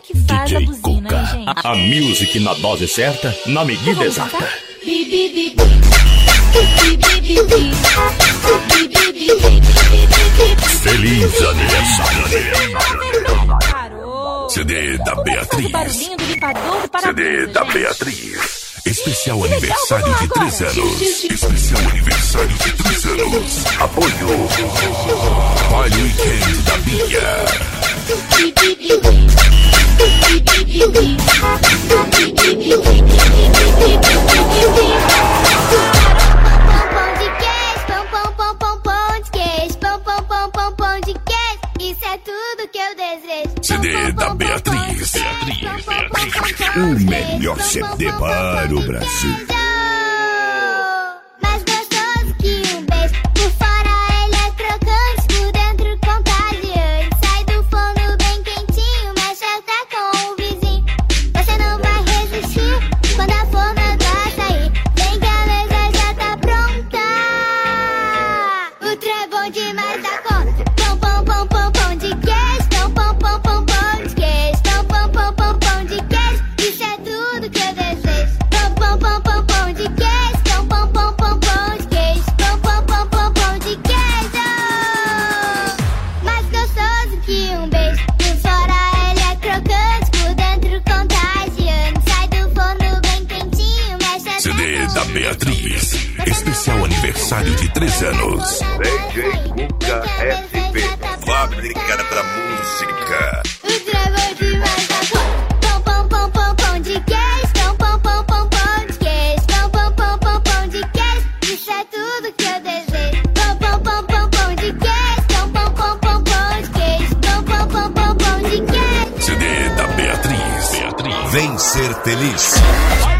que faz DJ a buzina, Cuca. hein, gente? A music na dose certa, na medida exata. Feliz aniversário. Parou. CD da Beatriz. Barulhinho do limpador do para-brisa, CD da gente. Beatriz. Especial aniversário de 3 anos. Especial aniversário de 3 anos. Apoio. Baile Weekend da Bia. Isso é tudo que eu desejo. CD da Beatriz. O melhor CD para o Brasil. Mais gostoso que um beijo. Por fora ele é crocante, por dentro contagiante. Sai do forno bem quentinho, mexe até com o vizinho. Você não vai resistir quando a fornada sair. Vem que a mesa já tá pronta. O trem é bom demais da conta. Pão, pão, pão, pão, pão de queijo. Pão, pão, pão, pão, pão de queijo. Pão, pão, pão, pão, pão de queijo. Isso é tudo que eu desejo. Pão, pão, pão, pão, pão de queijo. Pão, pão, pão, pão, pão de queijo. Pão, pão, pão, pão, pão de queijo. Mais gostoso que um beijo. Por fora ele é crocante, por dentro contagiante. Sai do forno bem quentinho, mexe até CD com da o Beatriz. Especial aniversário de 3 anos. DJ Cuca SP, fábrica da música. O trevor demais da conta. Pão, pão, pão, pão, pão de queijo. Pão, pão, pão, pão, pão de queijo. Pão, pão, pão, pão, pão de queijo. Isso é tudo que eu desejo. Pão, pão, pão, pão, pão de queijo. Pão, pão, pão, pão, pão de queijo. Pão, pão, pão, pão, pão de queijo. CD da Beatriz. Vem ser feliz.